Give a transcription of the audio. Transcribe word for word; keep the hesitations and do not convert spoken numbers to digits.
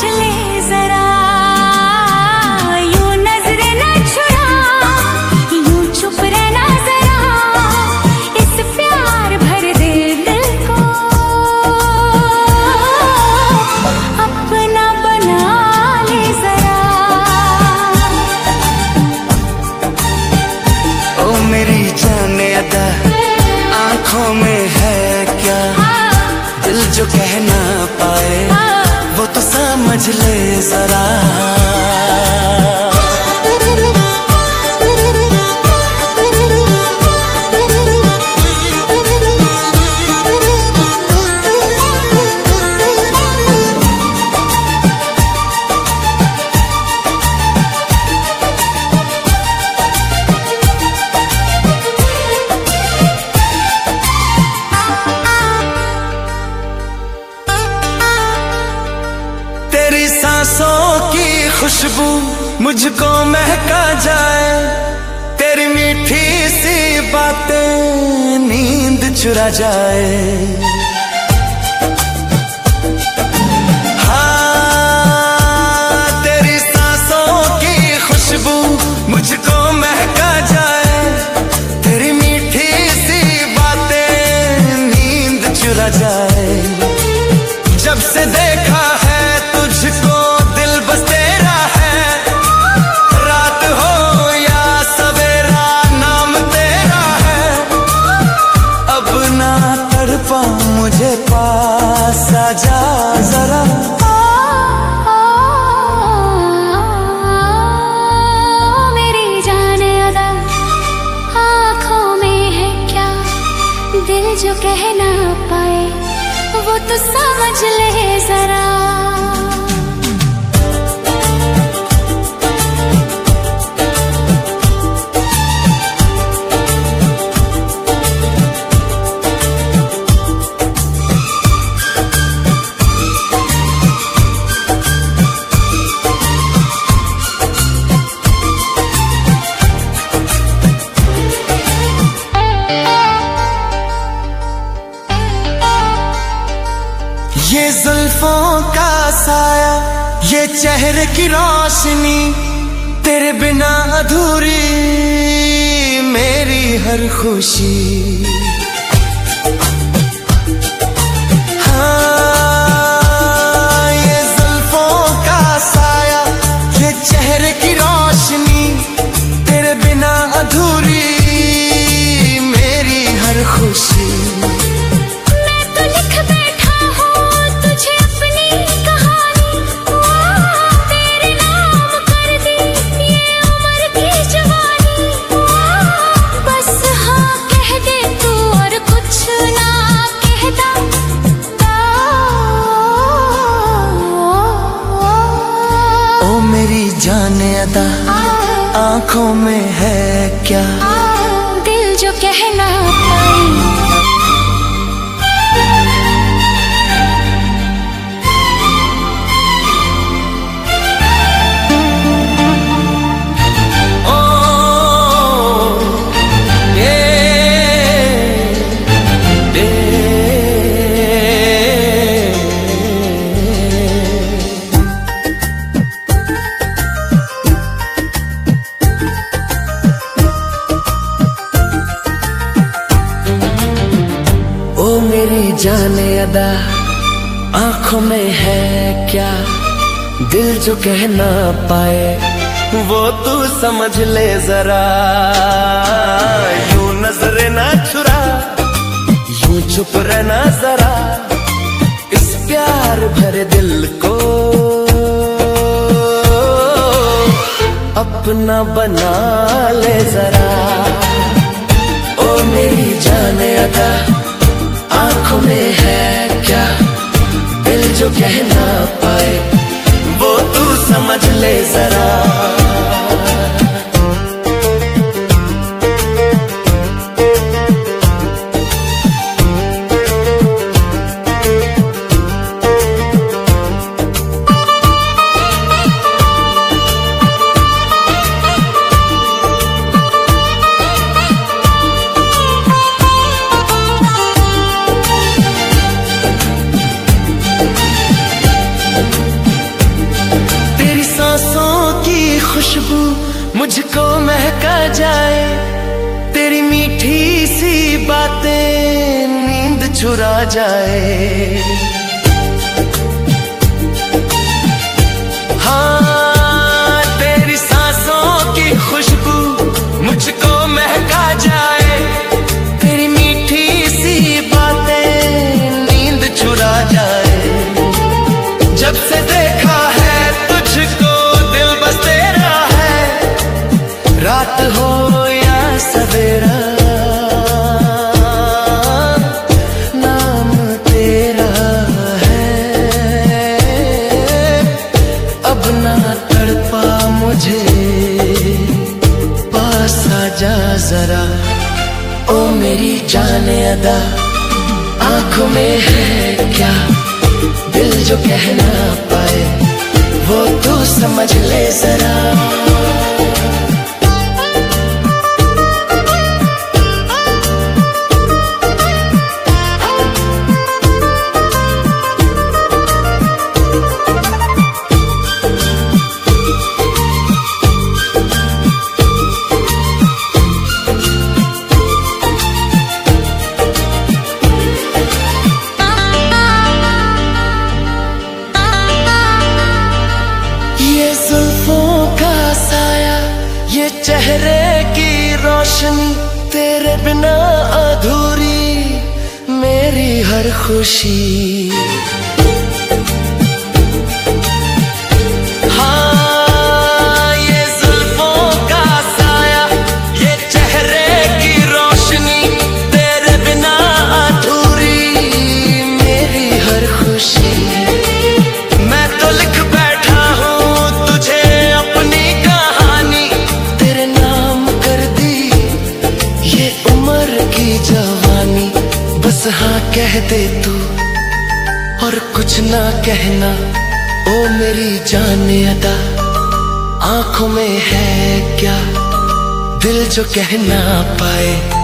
समझ ले जरा, यूं नजर न छुड़ा, यूं चुप रहना जरा, इस प्यार भर दे दिल को अपना बना ले जरा। ओ मेरी जाने अदा, आंखों में है क्या, दिल जो कह ना पाए वो तो समझ ले जरा। तेरी सांसों की खुशबू मुझको महका जाए, तेरी मीठी सी बातें नींद चुरा जाए। हाँ, तेरी सांसों की खुशबू मुझको महका जाए, तेरी मीठी सी बातें नींद चुरा जाए। जब से देखा है तुझको दिल बस तेरा है, रात हो या सवेरा नाम तेरा है। अब ना तड़पा मुझे पास आजा जरा। मेरी जाने अदा, आँखों में है क्या, दिल जो कह ना पाए वो तो समझ ले जरा। ये जुल्फों का साया, ये चेहरे की रोशनी, तेरे बिना अधूरी मेरी हर खुशी। हाँ, ये जुल्फों का साया, ये चेहरे की रोशनी, तेरे बिना अधूरी मेरी हर खुशी। मेरी जाने अदा, आंखों में है क्या, दिल जो कह ना पाए। मेरी जाने अदा, आंखों में है क्या, दिल जो कह ना पाए वो तू समझ ले जरा। यूं नजरे ना छुरा, यूं चुप रहना जरा, इस प्यार भरे दिल को अपना बना ले जरा। ओ मेरी जाने अदा, आंखों में है क्या, दिल जो कह ना पाए वो तू समझ ले जरा। चुरा जाए। हाँ, तेरी सांसों की खुशबू मुझको महका जाए, तेरी मीठी सी बातें नींद चुरा जाए। जब से देखा है तुझको दिल बस तेरा है, रात हो या सवेरा नाम तेरा है। अब ना तड़पा मुझे, पास आ जा जरा। ओ मेरी जाने अदा, आंखों में है क्या दिल जो कह ना पाए, वो तू समझ ले जरा। ये चेहरे की रोशनी, तेरे बिना अधूरी मेरी हर खुशी। हाँ, ये जुल्फों का साया, ये चेहरे की रोशनी, तेरे बिना अधूरी मेरी हर खुशी। मैं तो लिख बैठा हूँ तुझे अपनी कहानी, तेरे नाम कर दी ये उम्र की जवानी। बस हाँ कह दे तू और कुछ ना कहना, ओ मेरी जाने अदा, आंखों में है क्या दिल जो कह ना पाए,